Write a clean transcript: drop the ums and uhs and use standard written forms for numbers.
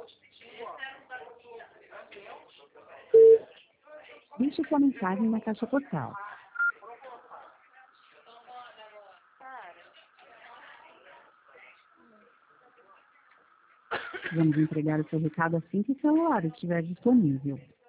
Deixe sua mensagem na caixa postal. Vamos entregar o seu recado assim que o celular estiver disponível.